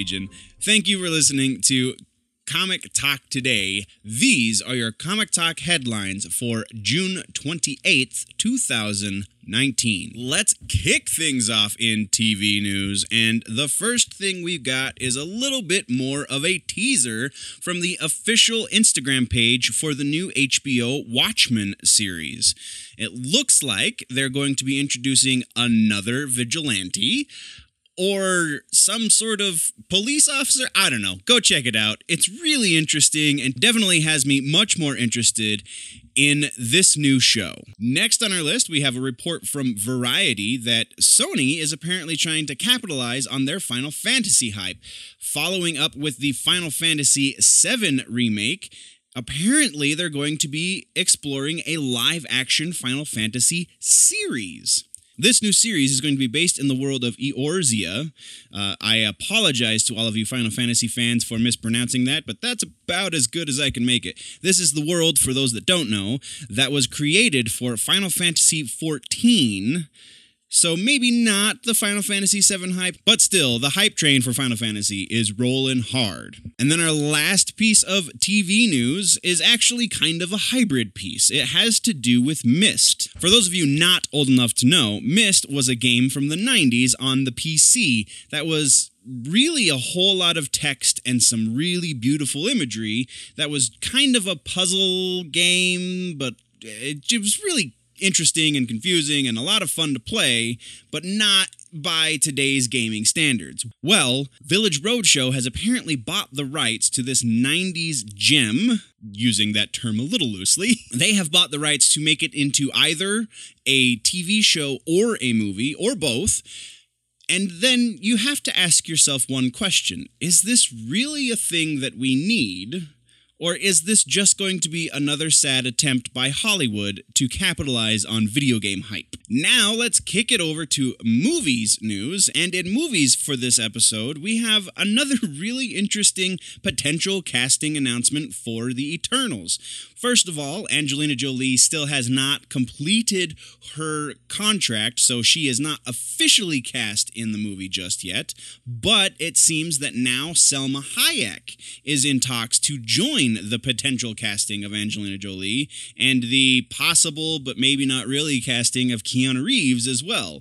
Legion. Thank you for listening to Comic Talk Today. These are your Comic Talk headlines for June 28th, 2019. Let's kick things off in TV news, and the first thing we've got is a little bit more of a teaser from the official Instagram page for the new HBO Watchmen series. It looks like they're going to be introducing another vigilante, or some sort of police officer. I don't know. Go check it out. It's really interesting and definitely has me much more interested in this new show. Next on our list, we have a report from Variety that Sony is apparently trying to capitalize on their Final Fantasy hype. Following up with the Final Fantasy VII remake, apparently they're going to be exploring a live-action Final Fantasy series. This new series is going to be based in the world of Eorzea. I apologize to all of you Final Fantasy fans for mispronouncing that, but that's about as good as I can make it. This is the world, for those that don't know, that was created for Final Fantasy XIV. So maybe not the Final Fantasy VII hype, but still, the hype train for Final Fantasy is rolling hard. And then our last piece of TV news is actually kind of a hybrid piece. It has to do with Myst. For those of you not old enough to know, Myst was a game from the 90s on the PC that was really a whole lot of text and some really beautiful imagery that was kind of a puzzle game, but it was really interesting and confusing and a lot of fun to play, but not by today's gaming standards. Well, Village Roadshow has apparently bought the rights to this 90s gem, using that term a little loosely. They have bought the rights to make it into either a TV show or a movie, or both. And then you have to ask yourself one question. Is this really a thing that we need? Or is this just going to be another sad attempt by Hollywood to capitalize on video game hype? Now let's kick it over to movies news, and in movies for this episode, we have another really interesting potential casting announcement for the Eternals. First of all, Angelina Jolie still has not completed her contract, so she is not officially cast in the movie just yet, but it seems that now Selma Hayek is in talks to join the potential casting of Angelina Jolie, and the possible, but maybe not really, casting of Keanu Reeves as well.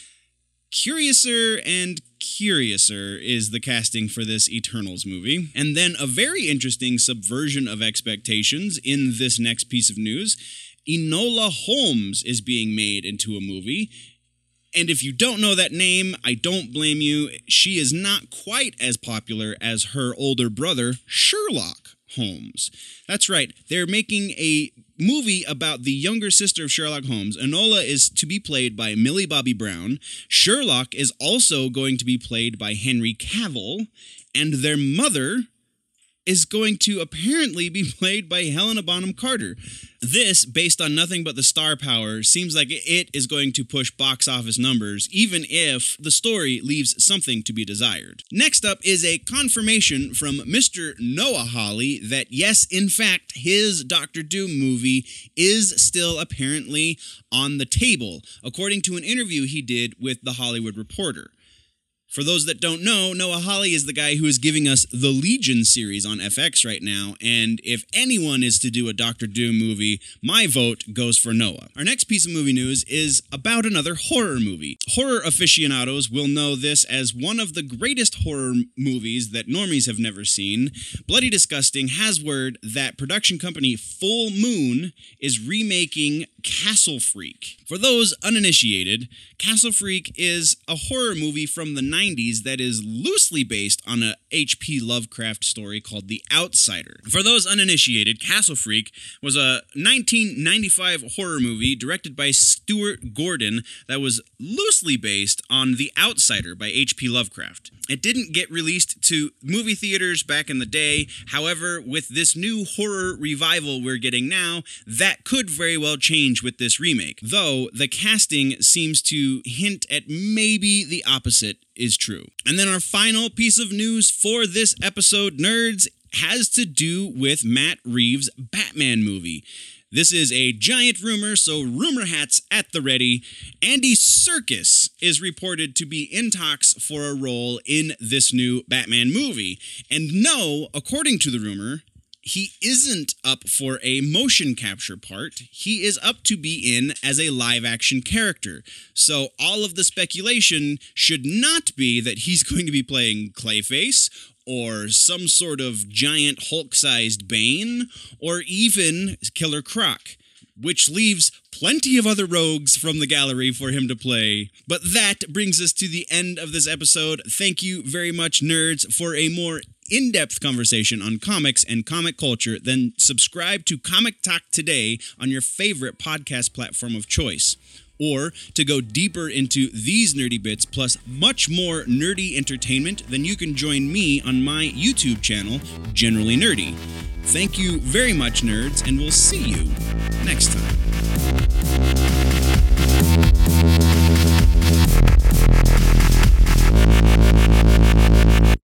Curiouser and curiouser is the casting for this Eternals movie. And then a very interesting subversion of expectations in this next piece of news. Enola Holmes is being made into a movie. And if you don't know that name, I don't blame you. She is not quite as popular as her older brother, Sherlock Holmes. That's right, they're making a movie about the younger sister of Sherlock Holmes. Enola is to be played by Millie Bobby Brown. Sherlock is also going to be played by Henry Cavill. And their mother is going to apparently be played by Helena Bonham Carter. This, based on nothing but the star power, seems like it is going to push box office numbers, even if the story leaves something to be desired. Next up is a confirmation from Mr. Noah Hawley that yes, in fact, his Doctor Doom movie is still apparently on the table, according to an interview he did with The Hollywood Reporter. For those that don't know, Noah Hawley is the guy who is giving us the Legion series on FX right now, and if anyone is to do a Doctor Doom movie, my vote goes for Noah. Our next piece of movie news is about another horror movie. Horror aficionados will know this as one of the greatest horror movies that normies have never seen. Bloody Disgusting has word that production company Full Moon is remaking Castle Freak. For those uninitiated, Castle Freak is a horror movie from the 90s that is loosely based on a H.P. Lovecraft story called The Outsider. For those uninitiated, Castle Freak was a 1995 horror movie directed by Stuart Gordon that was loosely based on The Outsider by H.P. Lovecraft. It didn't get released to movie theaters back in the day. However, with this new horror revival we're getting now, that could very well change with this remake. Though, the casting seems to hint at maybe the opposite is true. And then our final piece of news for this episode, nerds, has to do with Matt Reeves' Batman movie. This is a giant rumor, so rumor hats at the ready. Andy Serkis is reported to be in talks for a role in this new Batman movie. And no, according to the rumor, he isn't up for a motion capture part. He is up to be in as a live-action character. So all of the speculation should not be that he's going to be playing Clayface or some sort of giant Hulk-sized Bane or even Killer Croc, which leaves plenty of other rogues from the gallery for him to play. But that brings us to the end of this episode. Thank you very much, nerds, for a more in-depth conversation on comics and comic culture. Then subscribe to Comic Talk Today on your favorite podcast platform of choice. Or to go deeper into these nerdy bits plus much more nerdy entertainment, then you can join me on my YouTube channel, Generally Nerdy. Thank you very much, nerds, and we'll see you next time.